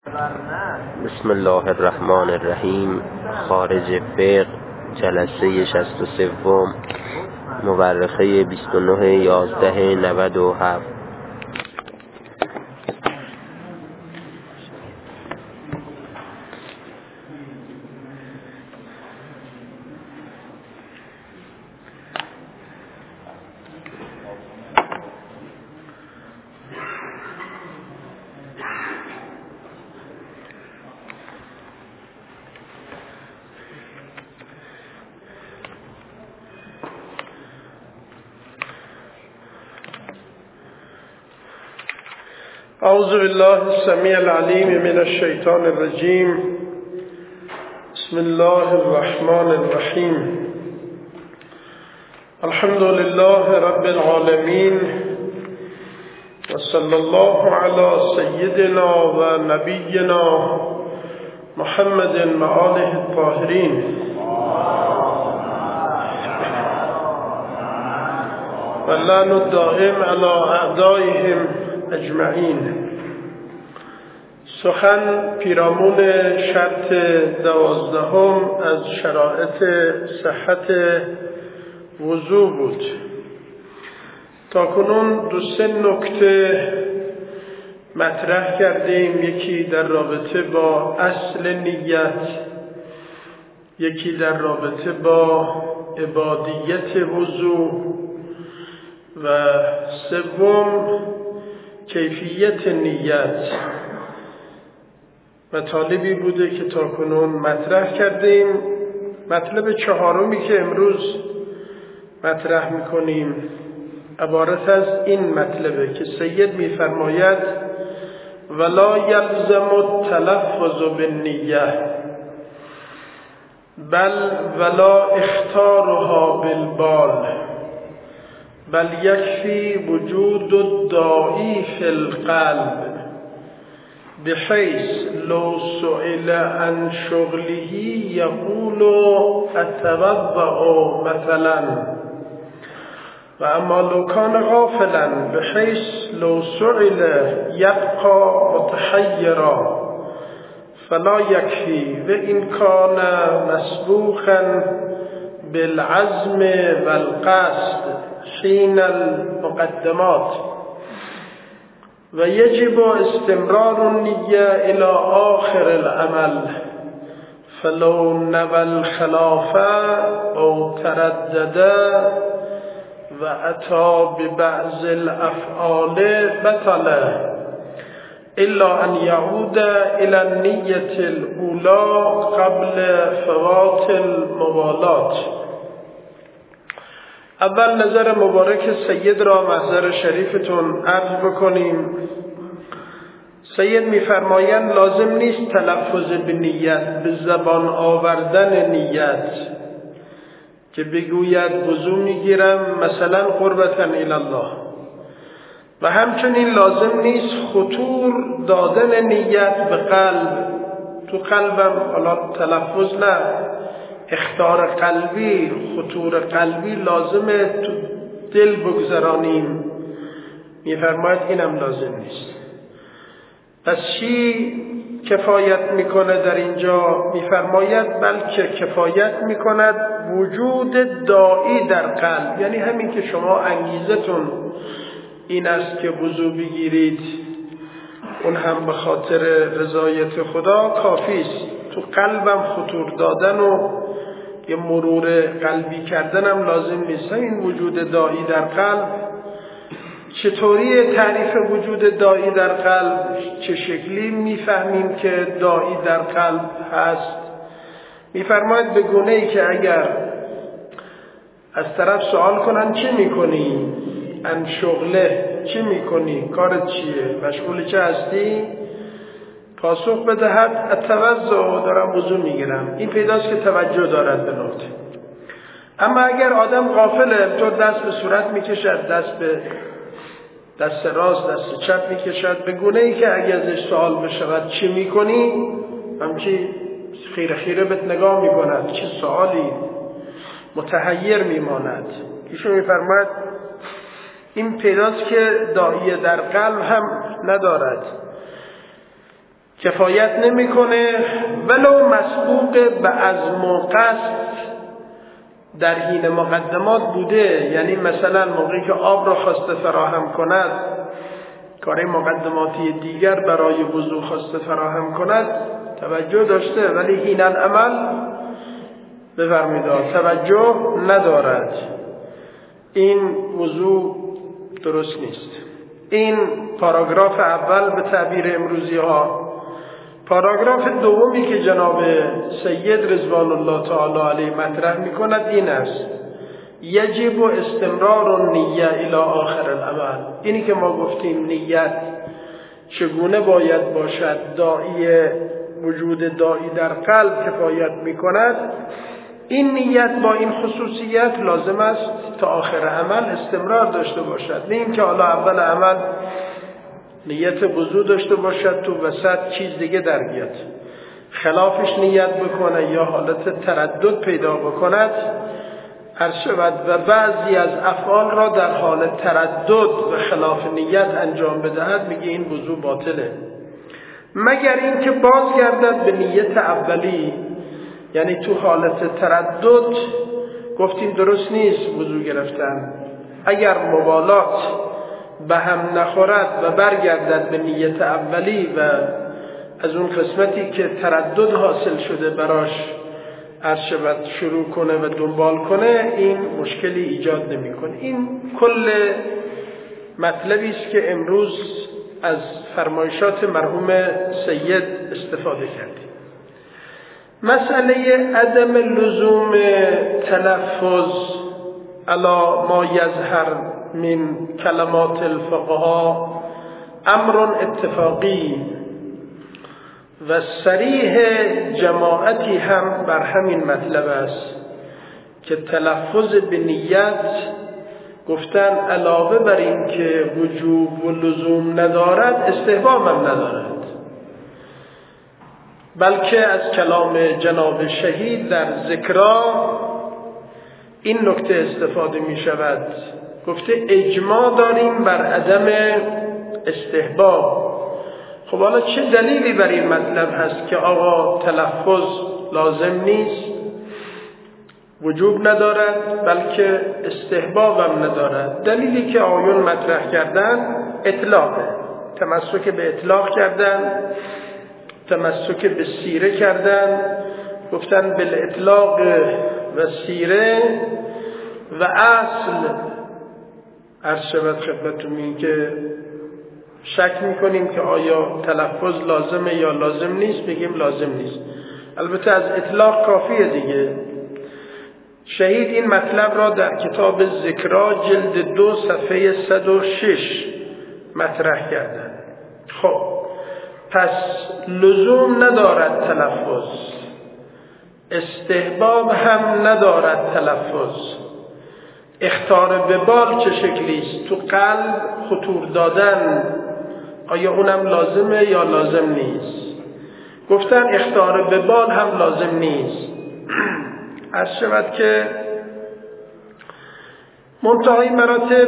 بسم الله الرحمن الرحیم. خارج فقه، جلسه 63، مورخه 29/11/97. اعوذ بالله السمیع العلیم من الشیطان الرجیم. بسم الله الرحمن الرحیم. الحمد لله رب العالمین و صلی الله علی سیدنا و نبینا محمد و آله الطاهرین و لعن الدائم علی اعدائهم اجمعین. سخن پیرامون شرط 12 از شرایط صحت وضو بود. تا کنون 2-3 نکته مطرح کردیم. یکی در رابطه با اصل نیت، یکی در رابطه با عبادیت وضو و سوم کیفیت نیت. مطالبی بوده که تا کنون مطرح کردیم. مطلب چهارمی که امروز مطرح میکنیم عبارت از این مطلبه که سید میفرماید ولا یلزم التلفظ بالنیه بل ولا اختارها بالبال بل یکفی وجود الداعی فی القلب بحیث لو سئل عن شغله یقول اتوضأ مثلا و اما لو کان غافلا بحیث لو سئل یبقى متحیرا فلا یکفی و این کان مسبوقا بالعزم والقصد حين المقدمات و یجب استمرار النیه الى آخر العمل فلو نوى الخلاف او تردد و اتی ببعض الافعال بطل الا ان یعود الى النیه الاولى قبل فوات الموالات. اول نظر مبارک سید را محضر شریفتون عرض بکنیم. سید میفرمایند لازم نیست تلفظ به نیت، به زبان آوردن نیت که بگوید وضو میگیرم مثلا قربتا الی الله، و همچنین لازم نیست خطور دادن نیت به قلب. تو قلبم حالا تلفظ نه، اخطار قلبی، خطور قلبی لازمه تو دل بگذرانیم. میفرماید اینم لازم نیست. پس چی کفایت میکنه در اینجا؟ میفرماید بلکه کفایت میکند وجود داعی در قلب، یعنی همین که شما انگیزتون این است که وضو بگیرید، اون هم به خاطر رضایت خدا کافی است. تو قلبم خطور دادن و یه مرور قلبی کردنم لازم نیست. این وجود داعی در قلب چطوری تعریف وجود داعی در قلب؟ چه شکلی میفهمیم که داعی در قلب هست؟ میفرماید به گونه ای که اگر از طرف سوال کنن چی میکنی؟ ان شغله، چی میکنی؟ کارت چیه؟ مشغول چه هستی؟ پاسخ بدهد اتوضأ، دارم وضو میگیرم. این پیداست که توجه دارد به نکته. اما اگر آدم غافله، تو دست به صورت میکشد، دست به دست راست، دست چپ میکشد، به گونه ای که اگر ازش سوال بشود چی میکنی، همچی خیره خیره بهت نگاه میکند، چه سوالی، متحیر میماند. ایشون میفرماید این پیداست که داعی در قلب هم ندارد. کفایت نمیکنه ولو مسبوق به عزم و قصد در حین مقدمات بوده. یعنی مثلا موقعی که آب را خواسته فراهم کند، کار مقدماتی دیگر برای وضو خواسته فراهم کند، توجه داشته، ولی حین العمل بفرمایید توجه ندارد، این وضو درست نیست. این پاراگراف اول به تعبیر امروزی ها. پاراگراف دومی که جناب سید رضوان الله تعالی علیه مطرح می کند این است: یجب استمرار النیه الی آخر العمل. اینی که ما گفتیم نیت چگونه باید باشد، وجود داعی در قلب کفایت می کند. این نیت با این خصوصیت لازم است تا آخر عمل استمرار داشته باشد، نه اینکه حالا اول عمل نیت وضو داشته باشد تو وسط چیز دیگه در بیاد، خلافش نیت بکنه یا حالت تردد پیدا بکند هر شود و بعضی از افعال را در حال تردد و خلاف نیت انجام بدهد، میگه این وضو باطله، مگر اینکه بازگردد به نیت اولی. یعنی تو حالت تردد گفتیم درست نیست وضو گرفتن، اگر مبالات به هم نخورد و برگردد به نیت اولی و از اون قسمتی که تردد حاصل شده براش عرشبت شروع کنه و دنبال کنه، این مشکلی ایجاد نمی کنه. این کل مطلبی است که امروز از فرمایشات مرحوم سید استفاده کردیم. مسئله عدم لزوم تلفظ علی ما یظهر من کلمات الفقها امر اتفاقی و صریح جماعتی هم بر همین مطلب است که تلفظ به نیت گفتن علاوه بر این که وجوب و لزوم ندارد استحباب هم ندارد، بلکه از کلام جناب شهید در ذکرا این نکته استفاده می شود. گفته اجماع داریم بر عدم استحباب. خب حالا چه دلیلی بر این مطلب هست که آقا تلفظ لازم نیست، وجوب ندارد، بلکه استحباب هم ندارد؟ دلیلی که آیون مطرح کردن اطلاقه، تمسک به اطلاق کردن، تمسک به سیره کردن، گفتن بالاطلاق و سیره و اصل. عرض شود خدمتتون این که شک میکنیم که آیا تلفظ لازمه یا لازم نیست، بگیم لازم نیست. البته از اطلاق کافیه دیگه. شهید این مطلب را در کتاب ذکرا جلد 2 صفحه 106 مطرح کردن. خب پس لزوم ندارد تلفظ، استحباب هم ندارد تلفظ. اخطار به بال چه شکلیست؟ تو قلب خطور دادن، آیا اونم لازمه یا لازم نیست؟ گفتن اخطار به بال هم لازم نیست. عرض شود که منتهای مراتب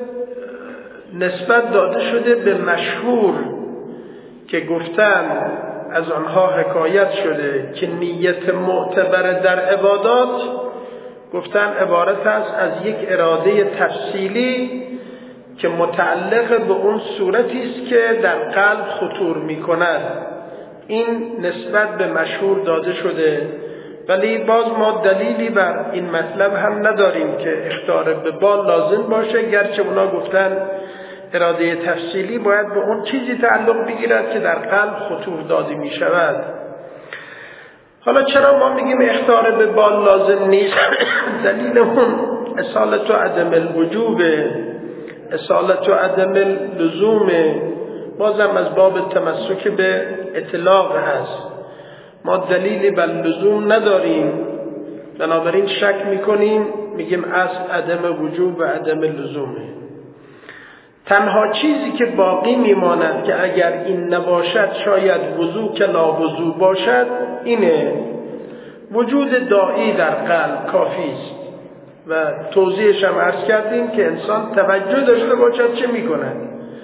نسبت داده شده به مشهور که گفتن از آنها حکایت شده که نیت معتبر در عبادات گفتن عبارت است از یک اراده تفصیلی که متعلق به اون صورتی است که در قلب خطور می کند. این نسبت به مشهور داده شده، ولی باز ما دلیلی بر این مطلب هم نداریم که اخطار به بال لازم باشه، گرچه اونا گفتن اراده تفصیلی باید به اون چیزی تعلق بگیرد که در قلب خطور داده می شود. حالا چرا ما میگیم اخطار به بال لازم نیست؟ دلیل اون اصالت و عدم الوجوب، اصالت و عدم اللزوم، بازم از باب تمسک به اطلاق هست. ما دلیلی بر لزوم نداریم، بنابراین شک میکنیم، میگیم اصل عدم وجوب و عدم لزومه. تنها چیزی که باقی میماند که اگر این نباشد شاید وضو که ناوضو باشد اینه وجود داعی در قلب کافی است و توضیحش هم عرض کردیم که انسان توجه داشته باشد چه میکند.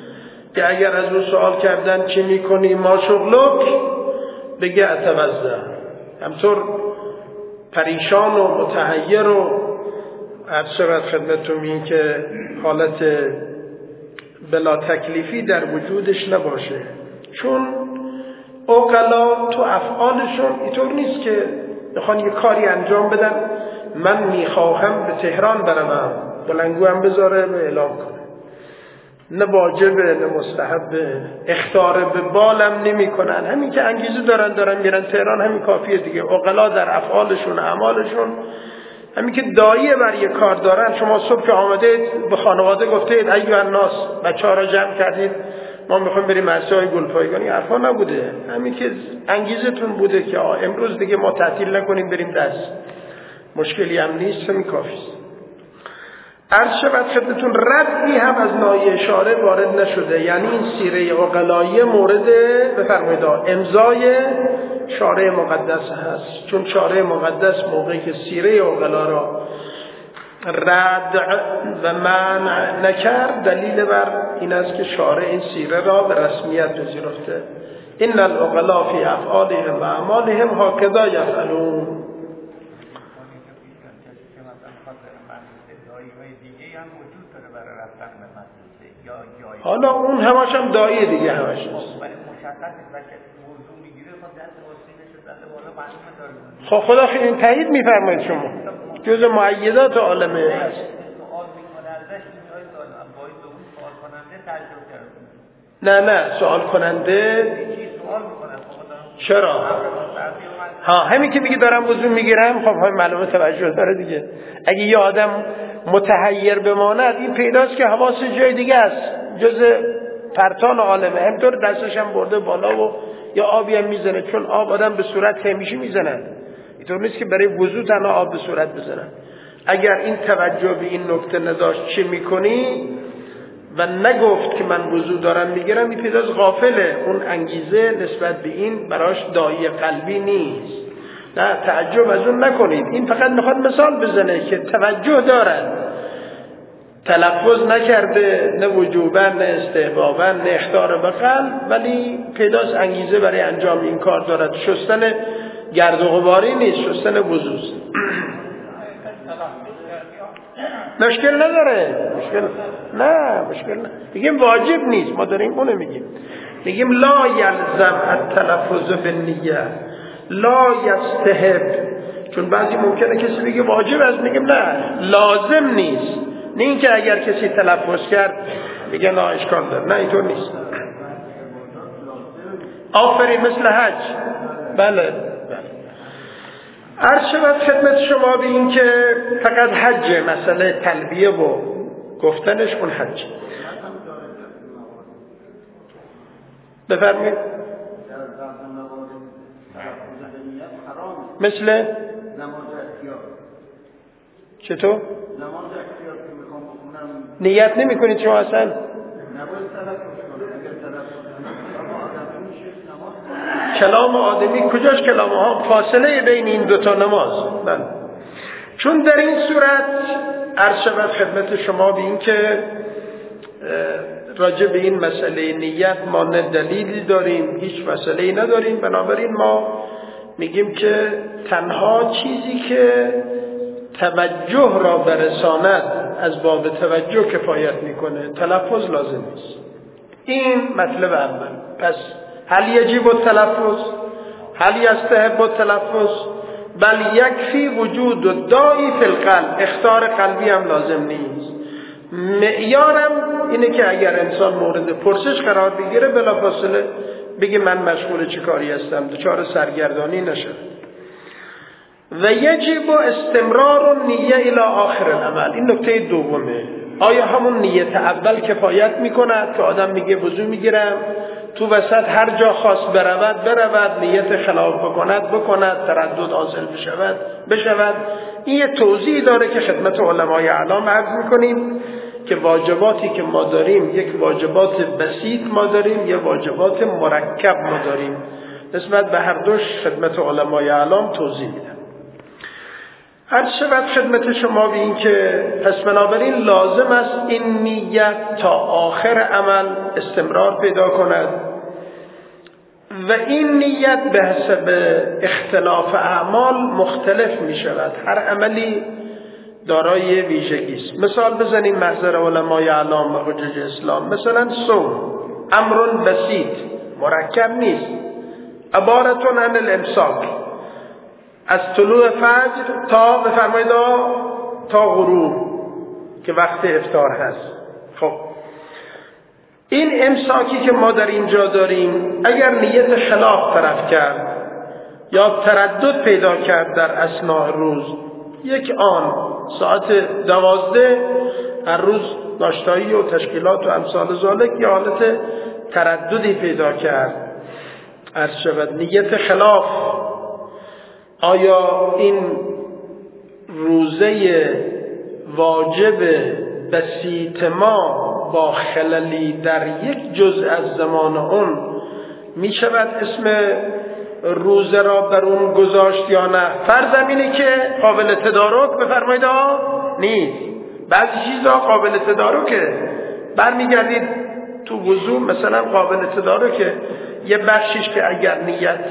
که اگر از او سوال کردن چی میکنی ما شغلک، بگه اتوضا. همطور پریشان و متحیر و عرض شود خدمتتون این که حالت بلا تکلیفی در وجودش نباشه، چون عقلا تو افعالشون اینطور نیست که بخوان یه کاری انجام بدن من میخواهم به تهران بروم بلنگو هم بذاره و اعلام کنه، نه واجبه نه مستحبه، اختار به بالم نمی کنن، همین که انگیزه دارن میرن تهران همین کافیه دیگه. عقلا در افعالشون اعمالشون همین که دایه بر یه کار دارن. شما صبح که آمدید به خانواده گفتید ایها الناس، بچه‌ها را جمع کردید ما میخوایم بریم عرصه‌های گلپایگانی، حرفا نبوده، همین که انگیزتون بوده که امروز دیگه ما تعطیل نکنیم بریم دست، مشکلی هم نیست، همین کافیست. عرض شود خدمتون ردی هم از ناحیه اشاره وارد نشده، یعنی این سیره عقلایی مورد بفرمایید امضای شارع مقدس هست، چون شارع مقدس موقعی که سیره عقلا را رد و منع نکرد دلیل بر این است که شارع این سیره را به رسمیت پذیرفته. ان العقلا فی افعالهم و اعمالهم هکذا یفعلون. حالا اون همش هم دایی دیگه همش هست. خب خدا این تایید میفرمایید شما جز معیدات عالمه هست. نه سوال کننده چرا؟ همین که میگه دارم وضو میگیرم، خب معلومه توجه داره دیگه. اگه یه آدم متحیر بماند این پیداست که حواس جای دیگه است، جز پرتان عالمه، همطور دستش هم برده بالا و یا آبی هم میزنه، چون آب آدم به صورت همیشه میزنن، اینطور نیست که برای وضو تنها آب به صورت بزنن. اگر این توجه به این نکته نداشت چه میکنی و نگفت که من وضو دارم میگیرم، این پیداست غافله، اون انگیزه نسبت به این براش دایی قلبی نیست. نه تعجب از اون نکنید، این فقط میخواد مثال بزنه که توجه دارن، تلفظ نکرده، نه وجوبا نه استحبابا نه اختار به قلب، ولی پیداست انگیزه برای انجام این کار دارد. شستن گرد و غباری نیست، شستن وضوست. مشکل نداره، مشکل نه. میگیم واجب نیست، ما داریم اونو میگیم لا یلزم التلفظ بالنیه، لا یستحب، چون بعضی ممکنه کسی بگه واجب است، میگیم نه لازم نیست، نه اینکه اگر کسی تلفظ کرد میگه نه اشکال داره، نه اینطور نیست. آفرین، مثل حج. بله عرض شود خدمت شما به این که فقط حج، مسئله تلبیه و گفتنش اون حج. بفرمایید. مثل چطور؟ نیت نمی کنید شما اصلا؟ کلام آدمی کجاش کلام ها؟ فاصله بین این دوتا نماز. بله. چون در این صورت عرض شود خدمت شما به این که راجع به این مسئله نیت ما نه دلیلی داریم، هیچ مسئله‌ای نداریم، بنابراین ما میگیم که تنها چیزی که توجه را برساند از باب توجه کفایت میکنه، تلفظ لازم نیست. این مطلب اول. پس هل یجب التلفظ؟ هل یستحب التلفظ؟ بل یکفی وجود الداعی فی القلب، اخطار قلبی هم لازم نیست. معیارم اینه که اگر انسان مورد پرسش قرار بگیره بلافاصله بگه من مشغول چه کاری هستم، دچار سرگردانی نشه. و یجب استمرار النیه الی آخر العمل. این نکته دومه. آیا همون نیت اول کفایت میکند که آدم میگه وضو میگیرم، تو وسط هر جا خواست برود، نیت خلاف بکند، تردد حاصل بشود. این یه توضیح داره که خدمت علمای اعلام عرض میکنیم که واجباتی که ما داریم، یک واجبات بسیط ما داریم، یک واجبات مرکب ما داریم. نسبت به هر دوش خدمت علمای اعلام توضیح میدم. هر شود خدمت شما به این که پس بنابراین لازم است این نیت تا آخر عمل استمرار پیدا کند. و این نیت به حسب اختلاف اعمال مختلف می شود. هر عملی دارای ویژگی است. مثال بزنیم محضر علمای اعلام و حجج اسلام. مثلا صوم امر بسیط، مرکب نیست، عبارت عن الامساک، از طلوع فجر تا بفرمایید تا غروب که وقت افطار هست. خب این امساکی که ما در اینجا داریم اگر نیت خلاف طرف کرد یا تردد پیدا کرد در اثناء روز، یک آن ساعت 12 هر روز ناشتایی و تشکیلات و امثال ذالک یا حالت ترددی پیدا کرد، عرض شود نیت خلاف، آیا این روزه واجب بسیط ما با خللی در یک جزء از زمان اون می شود اسم روزه را بر اون گذاشت یا نه؟ فرض اینه که قابل تدارک بفرمایید نیست. بعضی چیزا قابل تدارکه، برمیگردید تو وضو مثلا قابل تدارکه، یه بخشیش که اگر نیت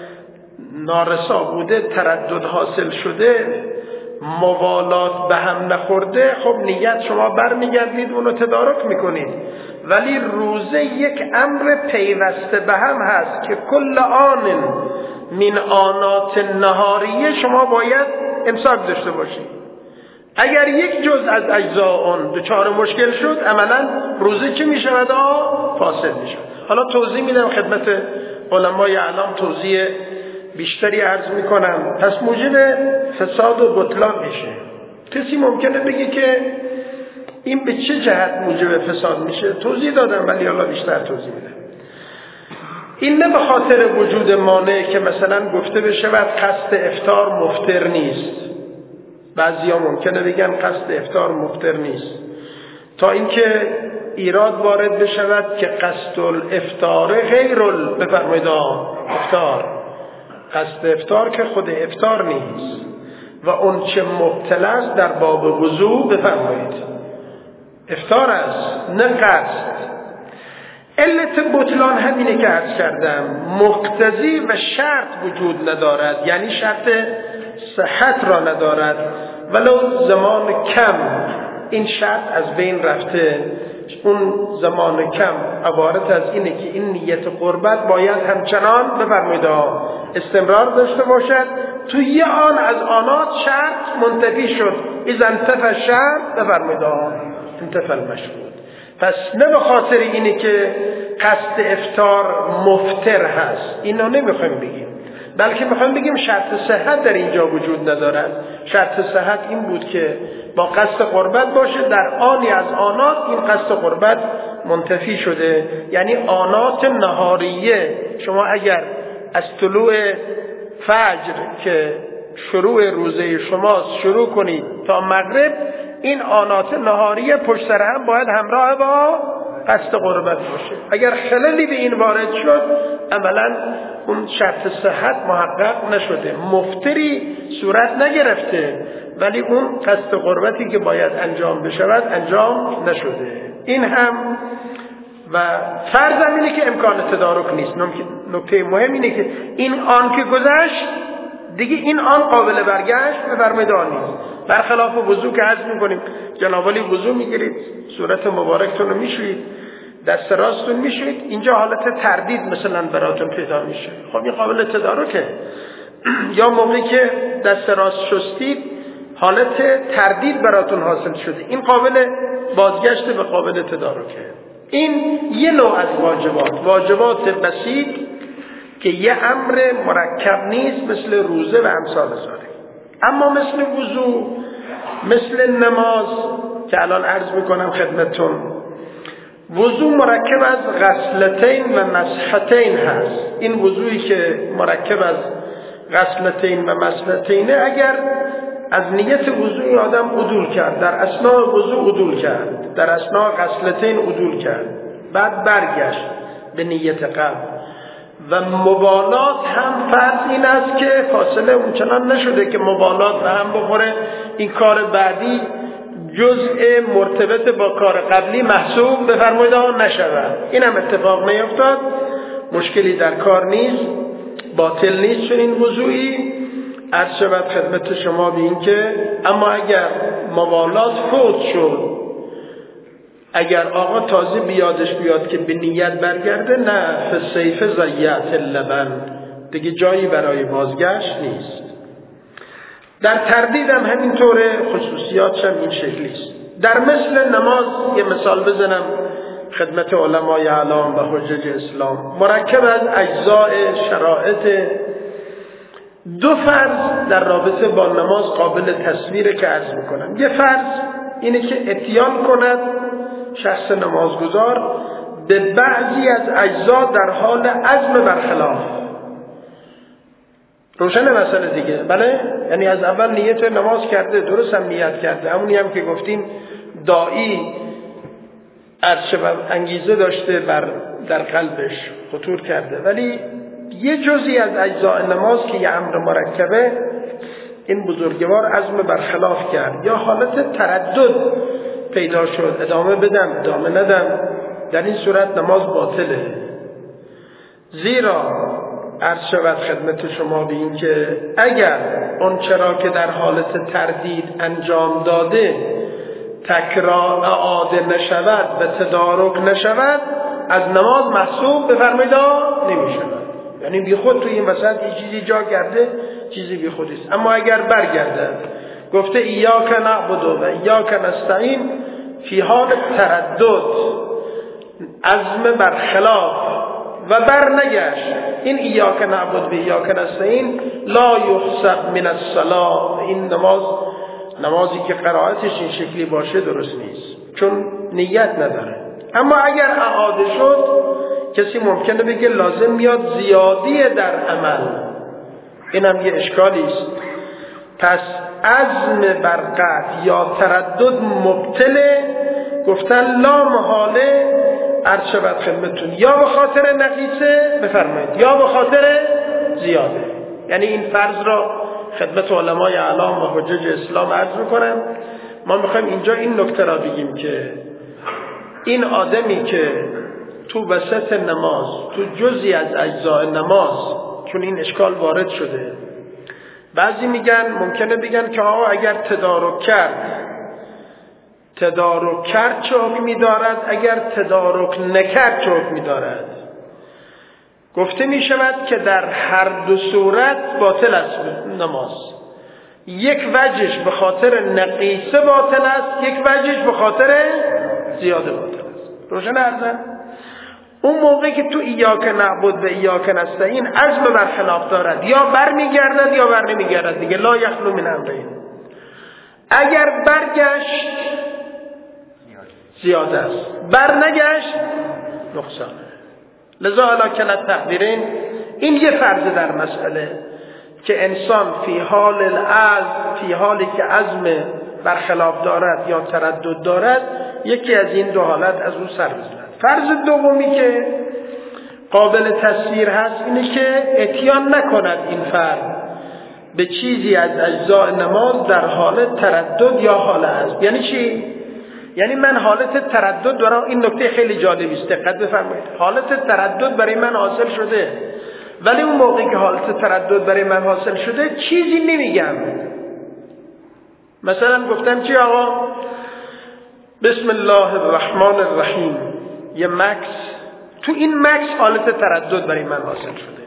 نارسا بوده، تردد حاصل شده، موالات به هم نخورده، خب نیت شما برمیگردید اونو تدارک میکنید. ولی روزه یک امر پیوسته به هم هست که کل آن من آنات نهاریه شما باید امساک داشته باشید. اگر یک جز از اجزا اون دچار مشکل شد، عملا روزه چه میشود؟ فاسد میشود. حالا توضیح میدم خدمت علمای اعلام، توضیح بیشتری عرض میکنم، پس موجب فساد و بطلان میشه. کسی ممکنه بگه که این به چه جهت موجب فساد میشه؟ توضیح دادم ولی حالا بیشتر توضیح میدم. این نه به خاطر وجود مانع که مثلا گفته بشه بعد قصد افطار مفطر نیست. بعضیا ممکنه بگن قصد افطار مفطر نیست، تا اینکه ایراد وارد بشود که قصد الافطار غیر بفرمایید افطار، قصد افطار که خود افطار نیست و اون چه مبتلا است در باب وضو بفرمایید افطار است نه قصد. علت بطلان همینه که عرض کردم، مقتضی و شرط وجود ندارد، یعنی شرط صحت را ندارد، ولو زمان کم این شرط از بین رفته. اون زمان کم عبارت از اینه که این نیت قربت باید همچنان بفرمایید استمرار داشته باشد. تو یه آن از آنات شرط منتفی شد، اذا انتفى شرط بفرمایید انتفى المشروط. پس نه به خاطر اینه که قصد افطار مفطر هست، اینو نمیخوایم بگیم، بلکه میخوایم بگیم شرط صحت در اینجا وجود ندارد. شرط صحت این بود که با قصد قربت باشه، در آنی از آنات این قصد قربت منتفی شده. یعنی آنات نهاریه، شما اگر از طلوع فجر که شروع روزه شماست شروع کنید تا مغرب، این آنات نهاریه پشت سر هم باید همراه با قصد قربت باشه. اگر خللی به این وارد شد، عملا اون شرط صحت محقق نشده، مفطری صورت نگرفته، ولی اون قصد قربتی که باید انجام بشود انجام نشده. این هم و فرض اینه که امکان تدارک نیست. نکته مهم اینه که این آن که گذشت دیگه این آن قابل برگشت بفرمایید نیست. برخلاف وضو که عرض میکنیم جنابالی وضو میگیرید، صورت مبارکتون رو میشوید، دست راستون میشوید، اینجا حالت تردید مثلا براتون پیدا میشه، خب این قابل تدارکه. یا موقعی که دست راست شستید حالت تردید براتون حاصل شده، این قابل بازگشت به قابل تدارکه. این یه نوع از واجبات بسیط که یه امر مرکب نیست مثل روزه و امثال ذالک. اما مثل وضو، مثل نماز که الان عرض میکنم خدمتتون، وضو مرکب از غسلتین و مسحتین هست. این وضویی که مرکب از غسلتین و مسحتینه، اگر از نیت وضوی آدم عدول کرد، در اثناء وضو عدول کرد، در اثناء غسلتین عدول کرد، بعد برگشت به نیت قبل و مبالات هم فرض این است که فاصله اونچنان نشده که مبالات به هم بخوره، این کار بعدی جزء مرتبط با کار قبلی محسوب بفرمایید نشود. این هم اتفاق نیفتاد، مشکلی در کار نیست، باطل نیست چون این وضوعی. عرض شود خدمت شما به این که اما اگر موالات فوت شد، اگر آقا تازه بیادش بیاد که به نیت برگرده، نه فسیف زیعت اللبن، دیگه جایی برای بازگشت نیست. در تردید هم همینطوره، خصوصیاتش هم این شکلیست. در مثل نماز یه مثال بزنم خدمت علمای اعلام و حجج اسلام، مرکب از اجزاء شرائط. دو فرض در رابطه با نماز قابل تصویره که عرض میکنم. یه فرض اینه که اتیان کند شخص نمازگزار به بعضی از اجزا در حال عزم برخلاف. روشن مسئله دیگه؟ بله، یعنی از اول نیت نماز کرده، درست هم نیت کرده، همونی هم که گفتیم داعی انگیزه داشته در قلبش خطور کرده، ولی یه جزئی از اجزاء نماز که یه امر مرکبه، این بزرگوار عزم برخلاف کرد یا حالت تردد پیدا شد، ادامه بدم ادامه ندم، در این صورت نماز باطله. زیرا عرض شود خدمت شما به این که اگر اون چرا که در حالت تردید انجام داده تکرار اعاده نشود و تدارک نشود، از نماز محسوب بفرمایید نمی شود. یعنی بی خود تو این وسط یه چیزی جا کرده، چیزی بی خودیست. اما اگر برگرده گفته ایاک نعبد و ایاک نستعین، فی حال تردد عزم برخلاف و برنگشت، این ایاک نعبد و ایاک نستعین لا یحسب من الصلاة، این نمازی که قرائتش این شکلی باشه درست نیست، چون نیت نداره. اما اگر اعاده شد، کسی ممکنه بگه لازم میاد زیادی در عمل، این هم یه اشکالی است. پس عزم بر قطع یا تردد مبتله، گفتن لا محاله عرض شود خدمتون، یا به خاطر نقیصه بفرمایید یا به خاطر زیاده. یعنی این فرض را خدمت علمای اعلام و حجج اسلام عرض میکنم. ما میخوایم اینجا این نکته را بگیم که این آدمی که تو وسط نماز، تو جزئی از اجزاء نماز، چون این اشکال وارد شده، بعضی ممکنه بگن که آقا اگر تدارک کرد چه حکمی دارد، اگر تدارک نکرد چه حکمی دارد. گفته می شود که در هر دو صورت باطل است نماز. یک وجهش به خاطر نقیصه باطل است، یک وجهش به خاطر زیاده باطل است. روشن عرضم؟ اون موقعی که تو ایاک نعبد و ایاک نستعین عزم برخلاف دارد، یا بر میگردد یا بر نمیگردد دیگه، لا یخلو من امرین. اگر برگشت زیاده است، بر نگشت نقصانه. لذا علا کلت تقدیرین، این یه فرض در مسئله که انسان فی حالی که عزم برخلاف دارد یا تردد دارد، یکی از این دو حالت از او سر بزند. فرض دومی که قابل تصویر هست اینه که اتیان نکند این فرد به چیزی از اجزاء نماز در حال تردد یا حال عزم. یعنی چی؟ یعنی من حالت تردد دارم. این نکته خیلی جالبی است، دقت بفرمایید. حالت تردد برای من حاصل شده، ولی اون موقعی که حالت تردد برای من حاصل شده چیزی نمیگم. مثلا گفتم چی آقا؟ بسم الله الرحمن الرحیم، یه مکس، تو این مکس حالت تردد برای من حاصل شده.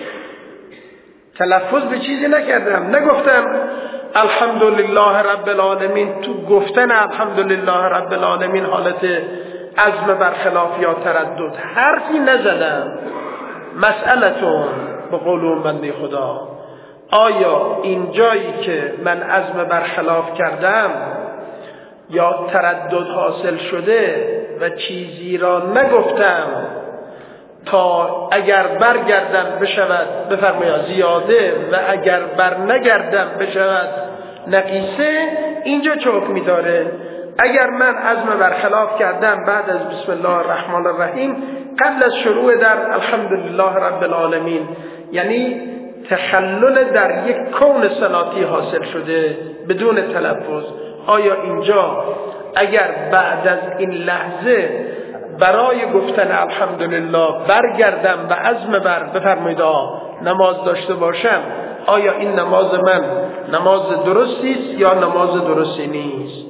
تلفظ به چیزی نکردم، نگفتم الحمدلله رب العالمین. تو گفتن الحمدلله رب العالمین حالت عزم برخلاف یا تردد حرفی نزدم. مسئلتون به قول بنده خدا، آیا این جایی که من عزم برخلاف کردم یا تردد حاصل شده و چیزی را نگفتم تا اگر برگردم بشود بفرمایا زیاده و اگر بر نگردم بشود نقیصه، اینجا چه حکمی داره؟ اگر من عزم برخلاف کردم بعد از بسم الله الرحمن الرحیم قبل از شروع در الحمدلله رب العالمین، یعنی تخلل در یک کون صلاتی حاصل شده بدون تلفظ، آیا اینجا اگر بعد از این لحظه برای گفتن الحمدلله برگردم و عزم بر بفرمایید نماز داشته باشم، آیا این نماز من نماز درستی است یا نماز درستی نیست؟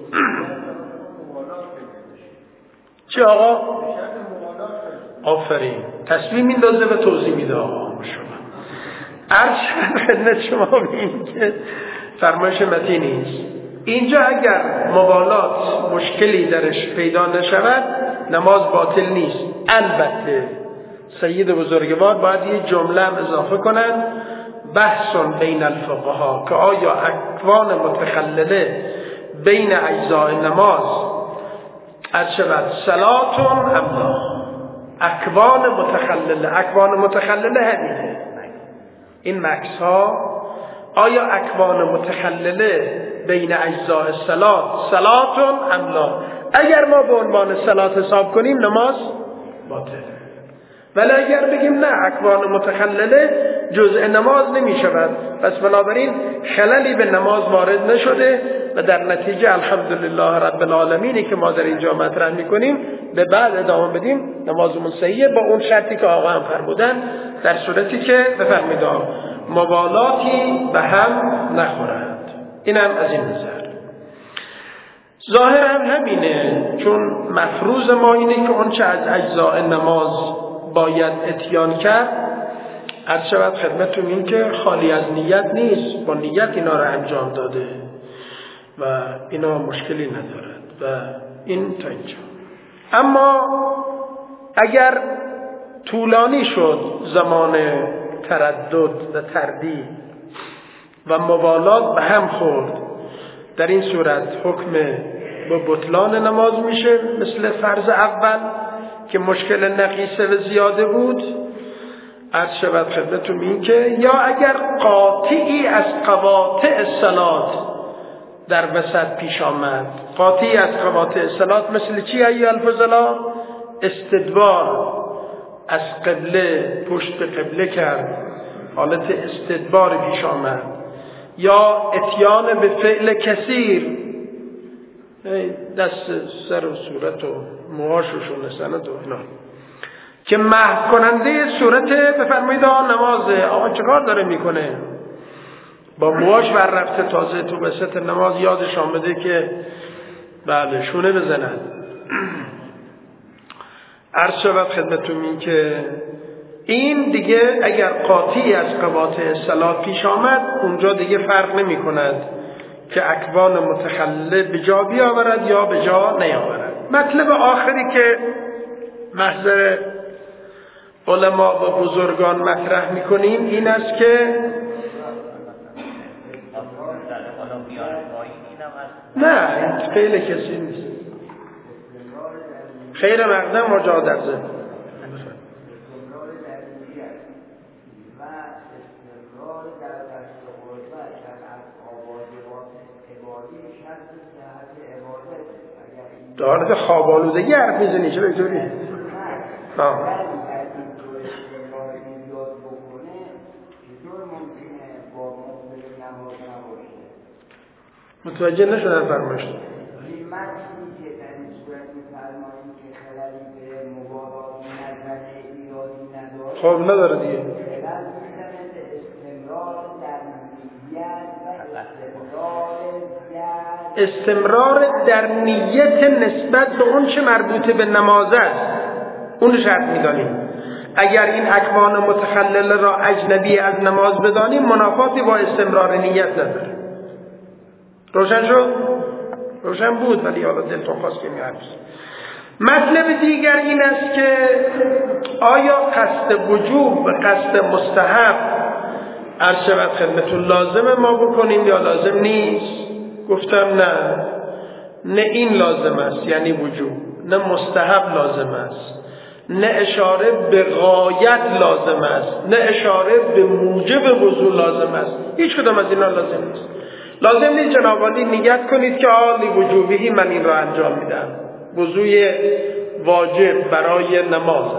چه آقا؟ آفرین، تصمیم میندازه و توضیح میده آقا شما. عرض خدمت شما ببینید که فرمایش متین نیست. اینجا اگر موالات مشکلی درش پیدا نشود نماز باطل نیست. البته سید بزرگوار باید یه جمله هم اضافه کنن، بحث بین الفقها، که آیا اکوان متخلله بین اجزاء نماز ارشد صلاتون ام لا؟ اکوان متخلله همینه، این مکس ها، آیا اکوان متخلله بین اجزاء صلاتون ام لا؟ اگر ما به عنوان صلات حساب کنیم نماز باطله، ولی اگر بگیم نه اکوان متخلله جزء نماز نمی شود، پس بنابراین خللی به نماز وارد نشده و در نتیجه الحمدلله رب العالمینی که ما در اینجا مطرح می کنیم به بعد ادامه بدیم نمازمون صحیحه، با اون شرطی که آقا هم فرمودن، در صورتی که بفرمایید موالاتی به هم نخورند. اینم از این نظر. ظاهر هم همینه، چون مفروض ما اینه که اون چه از اجزاء نماز باید اتیان کرد، از شود خدمتتون این که خالی از نیت نیست، با نیت اینا رو انجام داده و اینا مشکلی ندارد و این تا اینجا. اما اگر طولانی شد زمان تردد و تردید و موالات به هم خورد، در این صورت حکم به بطلان نماز میشه، مثل فرض اول که مشکل نقیصه و زیاده بود. عرض شود خدمتتون این که یا اگر قاطعی از قواطع صلات در وسط پیش آمد، قاطعی از قواطع صلات مثل چی ایها الفضلا؟ استدبار، از قبله پشت به قبله کرد، حالت استدبار پیش آمد، یا اتیان به فعل کثیر، دست سر و صورت و موهاش و شونسنت و اینا که محو کننده صورت بفرمایید نمازه. آقا چه کار داره میکنه؟ با موهاش بر رفته، تازه تو وسط نماز یادش آمده که بله شونه بزند. عرض شود خدمتتون این که این دیگه اگر قاطعی از قواطع صلات پیش آمد، اونجا دیگه فرق نمی کند که اکوان متخلله به جا بیاورد یا به جا نیاورد. مطلب آخری که محضر علما و بزرگان مطرح میکنیم این است که نه این خیلی کسی نیست، خیر مقدم و جا در زن دارد خواب آلودگی حرف میزنی چه بگذاری؟ متوجه نشدن فرمایش. خب نداره دیگه. استمرار در نیت نسبت به اون چه مربوط به نماز است، اون شرط میدانیم. اگر این اکوان متخلل را اجنبی از نماز بدانیم منافاتی با استمرار نیت نداره. روشن شد؟ روشن بود، ولی حالا دلتون خواست که می‌عرض. مطلب دیگر این است که آیا قصد وجوب و قصد مستحب عرض شود خدمتون لازم ما بکنیم یا لازم نیست؟ گفتم نه این لازم است یعنی وجوب، نه مستحب لازم است، نه اشاره به غایت لازم است، نه اشاره به موجب وضو لازم است. هیچ کدام از اینا لازم نیست. لازم نیست جناب عالی نیت کنید که عالی وجوبی من این را انجام میدم، وضوی واجب برای نماز.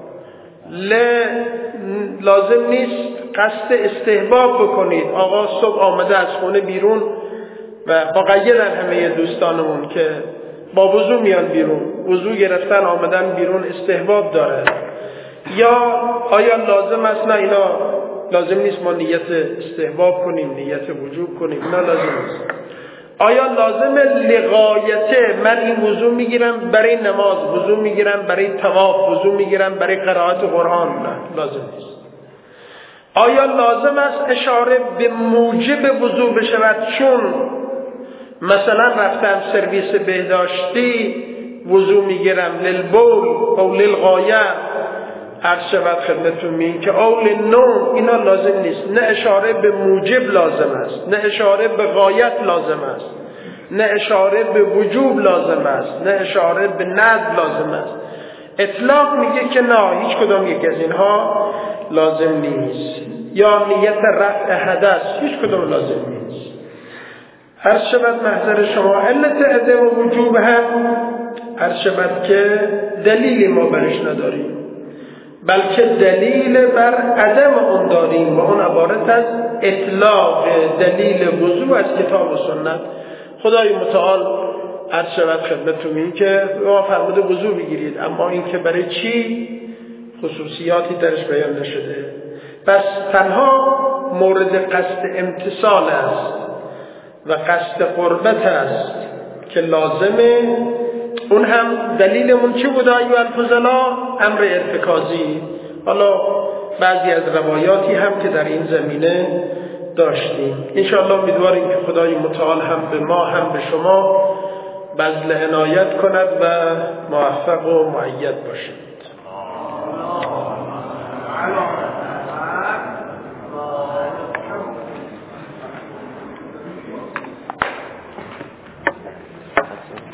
لازم نیست قصد استحباب بکنید. آقا صبح آمده از خونه بیرون و مقیدن همه دوستانمون که با وضو میان بیرون، وضو گرفتن آمدن بیرون استحباب داره، یا آیا لازم است؟ نه، اینا لازم نیست ما نیت استحباب کنیم، نیت وجوب کنیم، اینا لازم نیست. آیا لازمه لغایته من این وضو میگیرم برای نماز، وضو میگیرم برای طواف، وضو میگیرم برای قرائت قرآن؟ نه، لازم نیست. آیا لازم است اشاره به موجب وضو بشود؟ چون مثلا رفتم سرویس بهداشتی وضو میگیرم للبول او للغایه، عرض شود خدمتتون میگم که اول نوم، اینا لازم نیست. نه اشاره به موجب لازم است، نه اشاره به غایت لازم است، نه اشاره به وجوب لازم است، نه اشاره به ندب لازم است. اطلاق میگه که نه، هیچ کدام یک از اینها لازم نیست. یا نیت رفع حدث، هیچ کدام لازم نیست. عرض شود محضر شما علت عدم وجوب هم عرض شود که دلیل ما برش نداریم، بلکه دلیل بر عدم اون داریم و اون عبارت از اطلاق دلیل وضو از کتاب و سنت. خدای متعال عرض شود خدمتتون این که ما فرموده وضو بگیرید، اما این که برای چی خصوصیاتی درش بیان نشده. پس تنها مورد قصد امتصال است و قصد قربت است که لازمه. اون هم دلیلمون چی بود ایها الفضلا؟ امر ارتکازی. حالا بعضی از روایاتی هم که در این زمینه داشتیم. انشاءالله امیدواریم که خدای متعال هم به ما هم به شما بذل عنایت کند و موفق و مؤید باشیم.